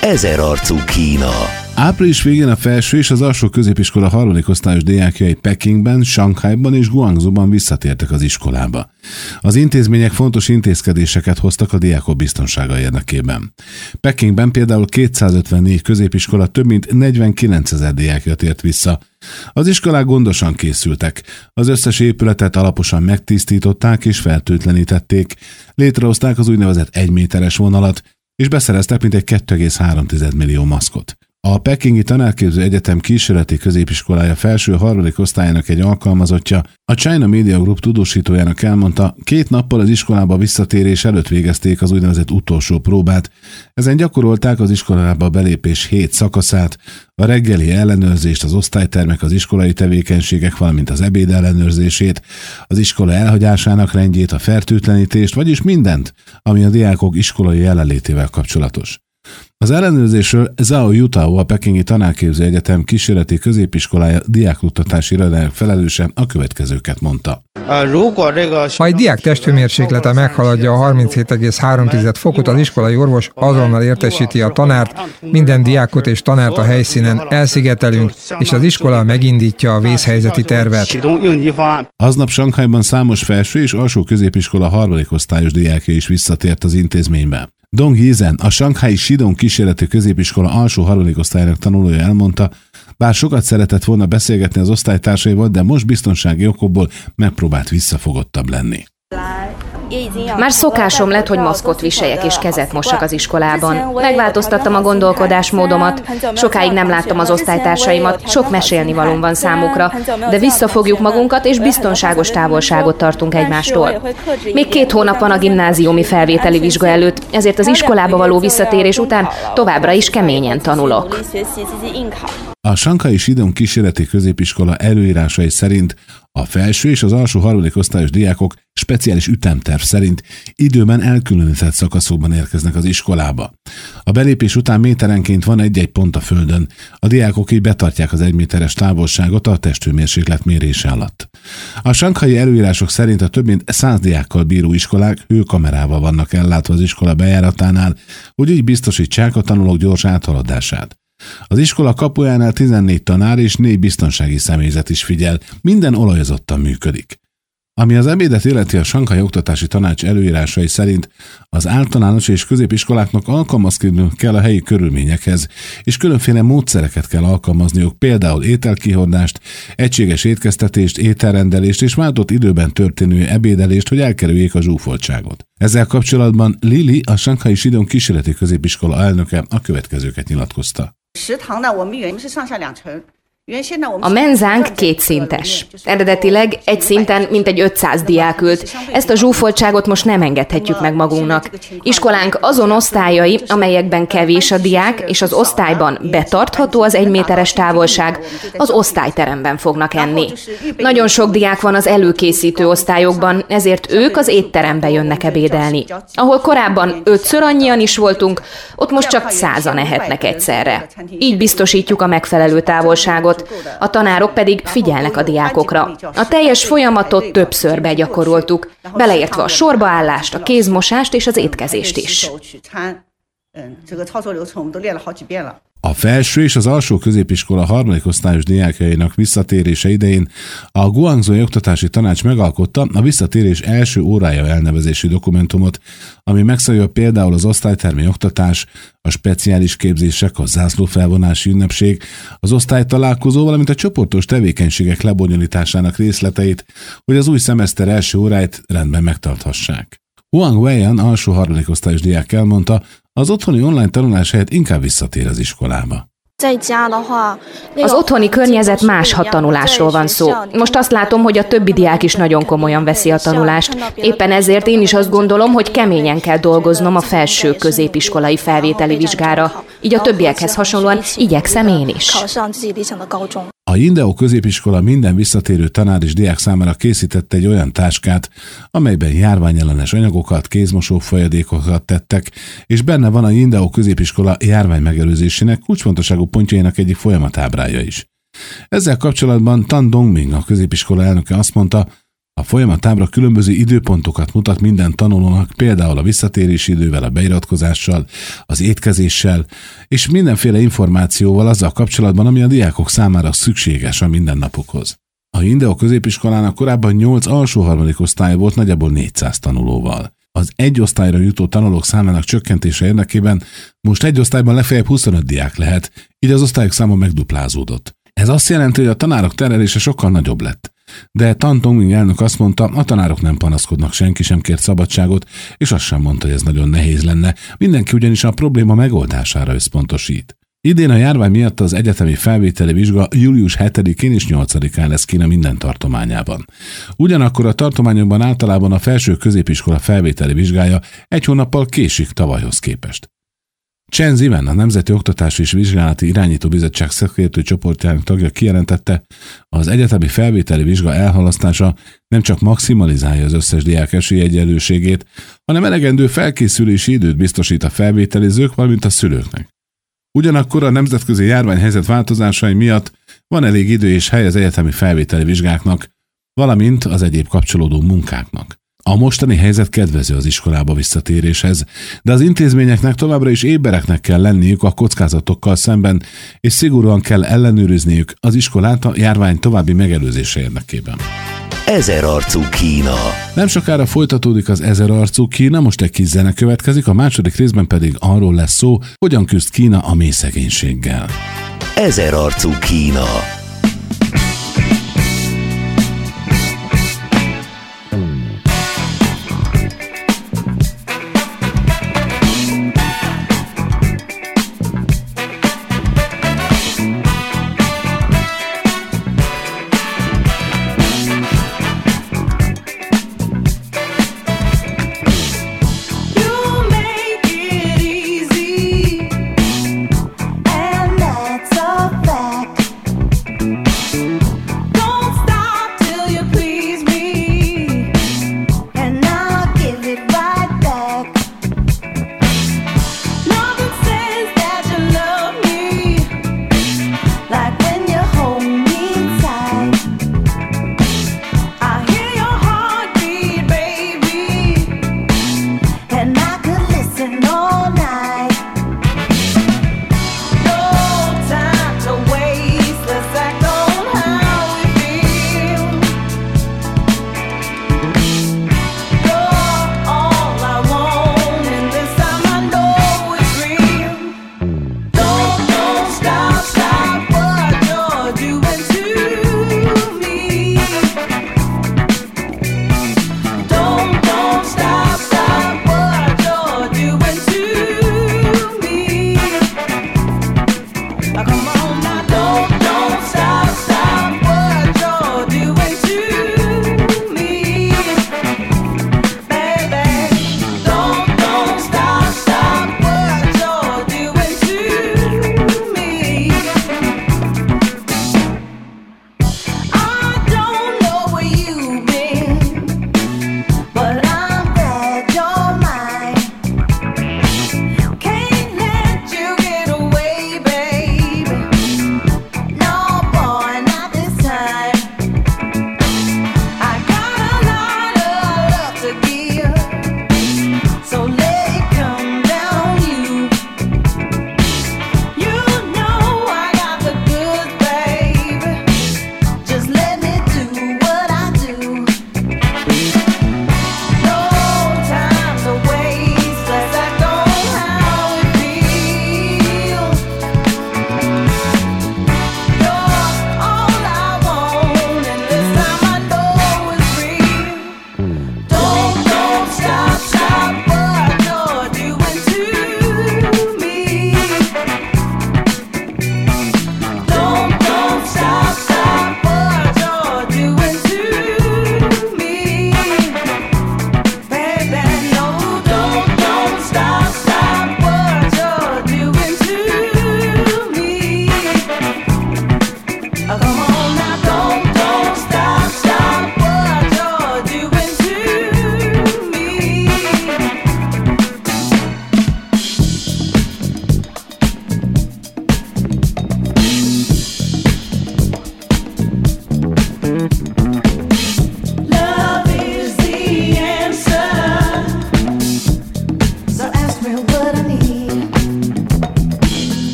ezerarcú Kína. Április végén a felső és az alsó középiskola harmadik osztályos diákjai Pekingben, Sanghajban és Guangzhouban visszatértek az iskolába. Az intézmények fontos intézkedéseket hoztak a diákok biztonsága érdekében. Pekingben például 254 középiskola több mint 49 000 diákja tért vissza. Az iskolák gondosan készültek. Az összes épületet alaposan megtisztították és fertőtlenítették. Létrehozták az úgynevezett 1 méteres vonalat, és beszereztek mintegy 2,3 millió maszkot. A Pekingi Tanárképző Egyetem kísérleti középiskolája felső harmadik osztályának egy alkalmazottja a China Media Group tudósítójának elmondta, 2 nappal az iskolába visszatérés előtt végezték az úgynevezett utolsó próbát. Ezen gyakorolták az iskolába belépés 7 szakaszát, a reggeli ellenőrzést, az osztálytermek, az iskolai tevékenységek, valamint az ebéd ellenőrzését, az iskola elhagyásának rendjét, a fertőtlenítést, vagyis mindent, ami a diákok iskolai jelenlétével kapcsolatos. Az ellenőrzésről Zhao Yutao, a Pekingi Tanárképző Egyetem kísérleti középiskolája diákoktatási irodájának felelőse a következőket mondta. Ha egy diák testhőmérséklete meghaladja a 37,3 fokot, az iskolai orvos azonnal értesíti a tanárt, minden diákot és tanárt a helyszínen elszigetelünk, és az iskola megindítja a vészhelyzeti tervet. Aznap Sanghajban számos felső és alsó középiskola harmadik osztályos diákja is visszatért az intézménybe. Dong Yizhen, a Sanghai Shidong kísérleti középiskola alsó harmadik osztályának tanulója elmondta, bár sokat szeretett volna beszélgetni az osztálytársaival, de most biztonsági okokból megpróbált visszafogottabb lenni. Már szokásom lett, hogy maszkot viseljek és kezet mossak az iskolában. Megváltoztattam a gondolkodásmódomat, sokáig nem láttam az osztálytársaimat, sok mesélnivalóm van számukra, de visszafogjuk magunkat és biztonságos távolságot tartunk egymástól. Még 2 hónap van a gimnáziumi felvételi vizsga előtt, ezért az iskolába való visszatérés után továbbra is keményen tanulok. A Sanghai Shidong kísérleti középiskola előírásai szerint a felső és az alsó harmadik osztályos diákok speciális ütemterv szerint időben elkülönített szakaszokban érkeznek az iskolába. A belépés után méterenként van egy-egy pont a földön. A diákok így betartják az 1 méteres távolságot a testhőmérséklet mérése alatt. A sanghai előírások szerint a több mint 100 diákkal bíró iskolák hőkamerával vannak ellátva az iskola bejáratánál, hogy így biztosítsák a tanulók gyors áthaladását. Az iskola kapujánál 14 tanár és 4 biztonsági személyzet is figyel, minden olajozottan működik. Ami az ebédet illeti, a Sanghai Oktatási Tanács előírásai szerint az általános és középiskoláknak alkalmazkodniuk kell a helyi körülményekhez, és különféle módszereket kell alkalmazniuk, például ételkihordást, egységes étkeztetést, ételrendelést és váltott időben történő ebédelést, hogy elkerüljék a zsúfoltságot. Ezzel kapcsolatban Lili, a Sanghai Shidong kísérleti középiskola elnöke a következőket nyilatkozta. A menzánk 2 szintes. Eredetileg egy szinten mintegy 500 diák ült. Ezt a zsúfoltságot most nem engedhetjük meg magunknak. Iskolánk azon osztályai, amelyekben kevés a diák, és az osztályban betartható az 1 méteres távolság, az osztályteremben fognak enni. Nagyon sok diák van az előkészítő osztályokban, ezért ők az étterembe jönnek ebédelni. Ahol korábban 5-ször annyian is voltunk, ott most csak 100-an ehetnek egyszerre. Így biztosítjuk a megfelelő távolságot. A tanárok pedig figyelnek a diákokra. A teljes folyamatot többször begyakoroltuk, beleértve a sorbaállást, a kézmosást és az étkezést is. A felső és az alsó középiskola harmadik osztályos diákjainak visszatérése idején a Guangzhou Oktatási Tanács megalkotta a visszatérés első órája elnevezésű dokumentumot, ami megszabja például az osztálytermi oktatás, a speciális képzések, a zászlófelvonási ünnepség, az osztálytalálkozó, valamint a csoportos tevékenységek lebonyolításának részleteit, hogy az új szemeszter első óráit rendben megtarthassák. Huang Weiyan alsó harmadik osztályos diák elmondta, az otthoni online tanulás helyett inkább visszatér az iskolába. Az otthoni környezet más, ha tanulásról van szó. Most azt látom, hogy a többi diák is nagyon komolyan veszi a tanulást. Éppen ezért én is azt gondolom, hogy keményen kell dolgoznom a felső középiskolai felvételi vizsgára. Így a többiekhez hasonlóan igyekszem én is. A Yindao középiskola minden visszatérő tanár és diák számára készítette egy olyan táskát, amelyben járványellenes anyagokat, kézmosó folyadékokat tettek, és benne van a Yindao középiskola járvány megelőzésének kulcsfontosságú pontjainak egyik folyamatábrája is. Ezzel kapcsolatban Tan Dongming, a középiskola elnöke azt mondta, A folyamatábra különböző időpontokat mutat minden tanulónak, például a visszatérési idővel, a beiratkozással, az étkezéssel, és mindenféle információval azzal kapcsolatban, ami a diákok számára szükséges a mindennapokhoz. A Indeo középiskolának korábban 8 alsó harmadik osztálya volt, nagyjából 400 tanulóval. Az egy osztályra jutó tanulók számának csökkentése érdekében most egy osztályban legfeljebb 25 diák lehet, így az osztályok száma megduplázódott. Ez azt jelenti, hogy a tanárok terelése sokkal nagyobb lett. De Tan Tongming elnök azt mondta, a tanárok nem panaszkodnak, senki sem kért szabadságot, és azt sem mondta, hogy ez nagyon nehéz lenne, mindenki ugyanis a probléma megoldására összpontosít. Idén a járvány miatt az egyetemi felvételi vizsga július 7-én és 8-án lesz Kína minden tartományában. Ugyanakkor a tartományokban általában a felső középiskola felvételi vizsgája egy hónappal késik tavalyhoz képest. Chen Ziwen, a Nemzeti Oktatási és Vizsgálati Irányító Bizottság szakértő csoportjának tagja kijelentette, az egyetemi felvételi vizsga elhalasztása nem csak maximalizálja az összes diák esélyegyenlőségét, hanem elegendő felkészülési időt biztosít a felvételizők, valamint a szülőknek. Ugyanakkor a nemzetközi járványhelyzet változásai miatt van elég idő és hely az egyetemi felvételi vizsgáknak, valamint az egyéb kapcsolódó munkáknak. A mostani helyzet kedvező az iskolába visszatéréshez, de az intézményeknek továbbra is ébereknek kell lenniük a kockázatokkal szemben, és szigorúan kell ellenőrizniük az iskolát a járvány további megelőzése érdekében. Ezerarcú Kína. Nem sokára folytatódik az Ezerarcú Kína, most egy kis zene következik, a második részben pedig arról lesz szó, hogyan küzd Kína a mély szegénységgel. Ezerarcú Kína.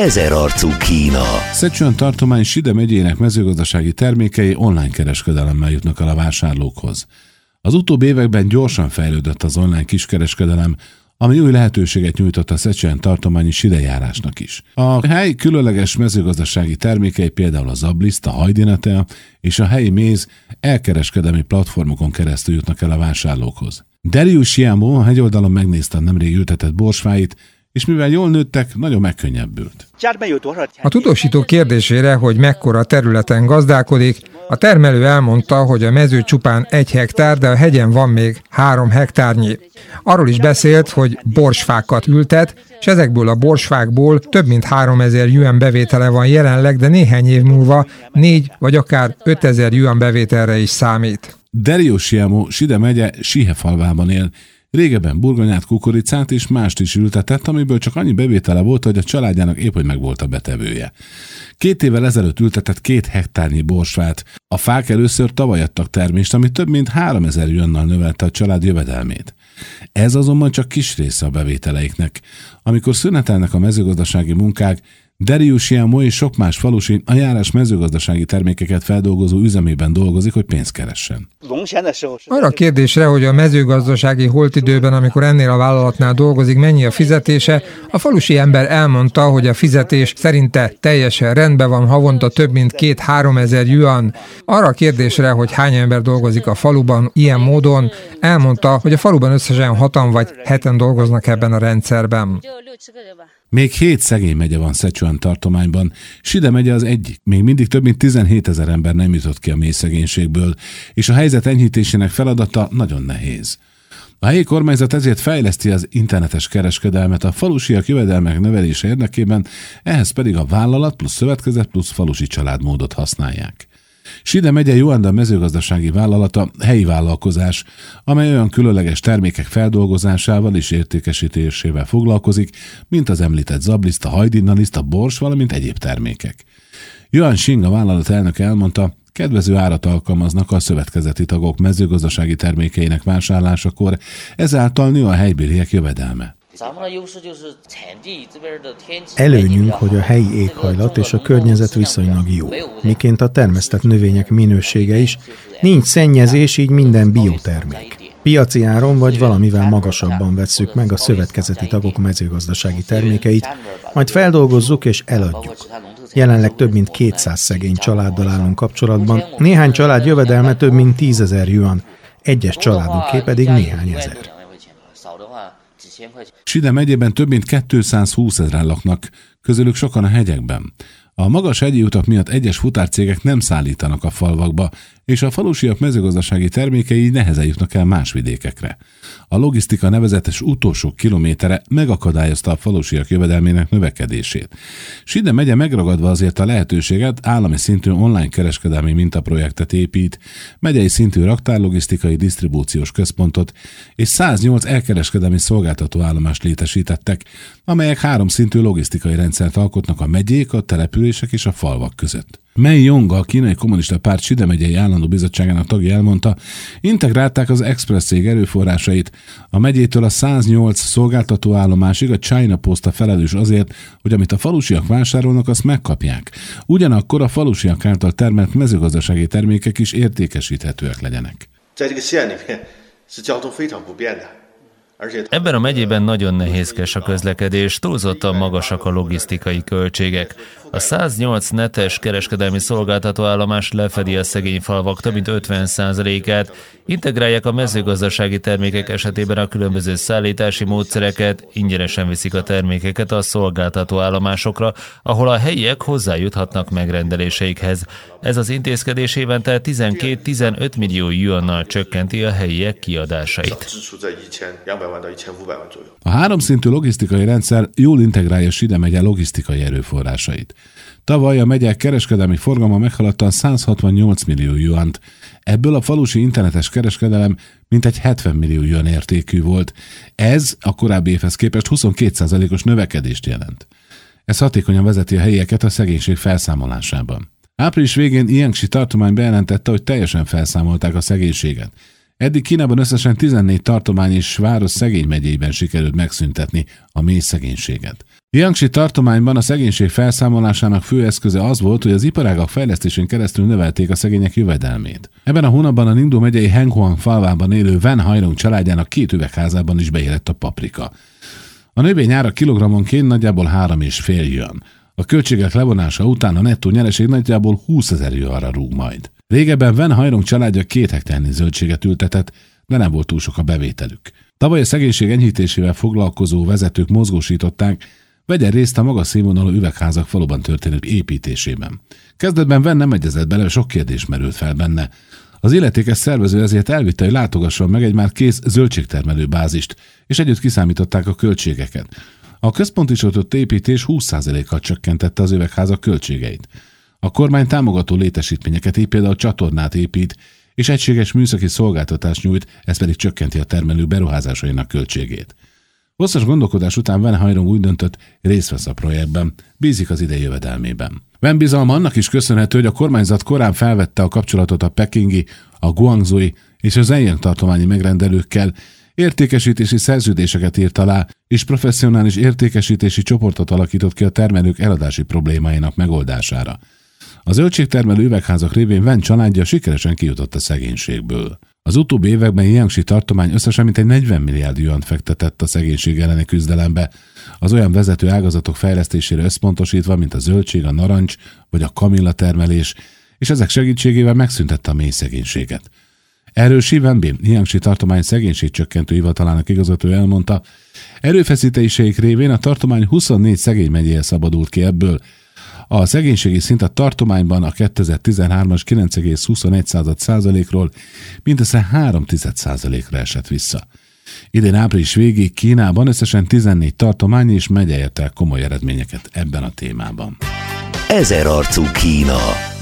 Ezerarcú Kína. Szecsuan tartomány Side megyének mezőgazdasági termékei online kereskedelemmel jutnak el a vásárlókhoz. Az utóbbi években gyorsan fejlődött az online kiskereskedelem, ami új lehetőséget nyújtott a Szecsuan tartományi Side járásnak is. A hely különleges mezőgazdasági termékei, például a zabliszt, a hajdinatea és a helyi méz elkereskedelmi platformokon keresztül jutnak el a vásárlókhoz. Darius Siamo a hegyoldalon megnézte a nemrég ültetett borsfáit, és mivel jól nőttek, nagyon megkönnyebbült. A tudósító kérdésére, hogy mekkora területen gazdálkodik, a termelő elmondta, hogy a mező csupán 1 hektár, de a hegyen van még 3 hektárnyi. Arról is beszélt, hogy borsfákat ültet, és ezekből a borsfákból több mint 3000 yuan bevétele van jelenleg, de néhány év múlva 4 vagy akár 5000 yuan bevételre is számít. Darius Siamo Side megye Sihe falvában él. Régebben burgonyát, kukoricát és mást is ültetett, amiből csak annyi bevétele volt, hogy a családjának épp hogy megvolt a betevője. 2 évvel ezelőtt ültetett 2 hektárnyi borsfát. A fák először tavaly adtak termést, ami több mint 3000 yuannal növelte a család jövedelmét. Ez azonban csak kis része a bevételeiknek. Amikor szünetelnek a mezőgazdasági munkák, Darius Siamo és sok más falusi a járás mezőgazdasági termékeket feldolgozó üzemében dolgozik, hogy pénzt keressen. Arra a kérdésre, hogy a mezőgazdasági holtidőben, amikor ennél a vállalatnál dolgozik, mennyi a fizetése, a falusi ember elmondta, hogy a fizetés szerinte teljesen rendben van, havonta több mint 2-3 ezer yuan. Arra a kérdésre, hogy hány ember dolgozik a faluban ilyen módon, elmondta, hogy a faluban összesen 6-an vagy 7-en dolgoznak ebben a rendszerben. Még 7 szegény megye van Szecsuan tartományban, Side megye az egyik. Még mindig több mint 17 000 ember nem jutott ki a mély szegénységből, és a helyzet enyhítésének feladata nagyon nehéz. A helyi kormányzat ezért fejleszti az internetes kereskedelmet a falusiak jövedelmek növelése érdekében, ehhez pedig a vállalat plusz szövetkezet plusz falusi családmódot használják. Side megye Juanda mezőgazdasági vállalata helyi vállalkozás, amely olyan különleges termékek feldolgozásával és értékesítésével foglalkozik, mint az említett zabliszt, a hajdinaliszt, a bors, valamint egyéb termékek. Yuan Xing, a vállalat elnöke elmondta, kedvező árat alkalmaznak a szövetkezeti tagok mezőgazdasági termékeinek vásárlásakor, ezáltal nő a helybéliek jövedelme. Előnyünk, hogy a helyi éghajlat és a környezet viszonylag jó, miként a termesztett növények minősége is, nincs szennyezés, így minden biotermék. Piaci áron vagy valamivel magasabban vesszük meg a szövetkezeti tagok mezőgazdasági termékeit, majd feldolgozzuk és eladjuk. Jelenleg több mint 200 szegény családdal állunk kapcsolatban, néhány család jövedelme több mint 10 000 yuan, egyes családoké pedig néhány ezer. Side megyében több mint 220 000 laknak, közülük sokan a hegyekben. A magas hegyi utak miatt egyes futárcégek nem szállítanak a falvakba, és a falusiak mezőgazdasági termékei nehezen jutnak el más vidékekre. A logisztika nevezetes utolsó kilométere megakadályozta a falusiak jövedelmének növekedését. Side megye megragadva azért a lehetőséget állami szintű online kereskedelmi mintaprojektet épít, megyei szintű raktárlogisztikai disztribúciós központot és 108 elkereskedelmi szolgáltatóállomást létesítettek, amelyek 3 szintű logisztikai rendszert alkotnak a megyék, a települések és a falvak között. Mei Yong, a Kínai Kommunista Párt Side megyei állandó bizottságának tagja elmondta, integrálták az Express cég erőforrásait, a megyétől a 108 szolgáltatóállomásig a China Post a felelős azért, hogy amit a falusiak vásárolnak, azt megkapják. Ugyanakkor a falusiak által termelt mezőgazdasági termékek is értékesíthetőek legyenek. Ebben a megyében nagyon nehézkes a közlekedés, túlzottan magasak a logisztikai költségek. A 108 netes kereskedelmi szolgáltatóállomás lefedi a szegény falvak több mint 50%-át, integrálják a mezőgazdasági termékek esetében a különböző szállítási módszereket, ingyenesen viszik a termékeket a szolgáltatóállomásokra, ahol a helyiek hozzájuthatnak megrendeléseikhez. Ez az intézkedés évente 12-15 millió yuannal csökkenti a helyiek kiadásait. A 3 szintű logisztikai rendszer jól integrálja Side megye logisztikai erőforrásait. Tavaly a megyek kereskedelmi forgalma meghaladta 168 millió yuant, ebből a falusi internetes kereskedelem mintegy 70 millió yuan értékű volt. Ez a korábbi évhez képest 22%-os növekedést jelent. Ez hatékonyan vezeti a helyieket a szegénység felszámolásában. Április végén Jiangxi tartomány bejelentette, hogy teljesen felszámolták a szegénységet. Eddig Kínában összesen 14 tartomány és város szegény megyében sikerült megszüntetni a mély szegénységet. Jiangxi tartományban a szegénység felszámolásának fő eszköze az volt, hogy az iparágak fejlesztésén keresztül növelték a szegények jövedelmét. Ebben a hónapban a Ningbo megyei Henghuang falvában élő Wen Hairong családjának 2 üvegházában is beérett a paprika. A növény ára kilogrammonként nagyjából 3,5 yuan. A költségek levonása után a nettó nyereség nagyjából 20 000 yuanra rúg majd. Régebben Wen Hairong családja 2 hektárnyi zöldséget ültetett, de nem volt túl sok a bevételük. Tavaly a szegénység enyhítésével foglalkozó vezetők mozgósították, vegyen részt a magas színvonalú üvegházak faluban történő építésében. Kezdetben Wen nem egyezett bele, sok kérdés merült fel benne. Az illetékes szervező ezért elvitte, hogy látogasson meg egy már kész zöldségtermelő bázist, és együtt kiszámították a költségeket. A központosított építés 20%-kal csökkentette az üvegházak költségeit. A kormány támogató létesítményeket, így például csatornát épít, és egységes műszaki szolgáltatást nyújt, ez pedig csökkenti a termelők beruházásainak költségét. Hosszas gondolkodás után Wen Hairong úgy döntött, részt vesz a projektben, bízik az idei jövedelmében. Wen bizalma annak is köszönhető, hogy a kormányzat korán felvette a kapcsolatot a pekingi, a guangzói és az Zhejiang tartományi megrendelőkkel, értékesítési szerződéseket írt alá, és professzionális értékesítési csoportot alakított ki a termelők eladási problémáinak megoldására. A zöldségtermelő üvegházak révén Wen családja sikeresen kijutott a szegénységből. Az utóbbi években Jiangxi tartomány összesen mintegy 40 milliárd yuant fektetett a szegénység elleni küzdelembe, az olyan vezető ágazatok fejlesztésére összpontosítva, mint a zöldség, a narancs vagy a kamilla termelés, és ezek segítségével megszüntette a mély szegénységet. Erről Shi Wenbin, Jiangxi tartomány szegénységcsökkentő hivatalának igazgató elmondta, erőfeszítéseik révén a tartomány 24 szegény megyéje szabadult ki ebből. A szegénységi szint a tartományban a 2013-as 9,21%-ról mindössze 0,3%-ra esett vissza. Idén április végéig Kínában összesen 14 tartomány és megye ért el komoly eredményeket ebben a témában. Ezerarcú Kína.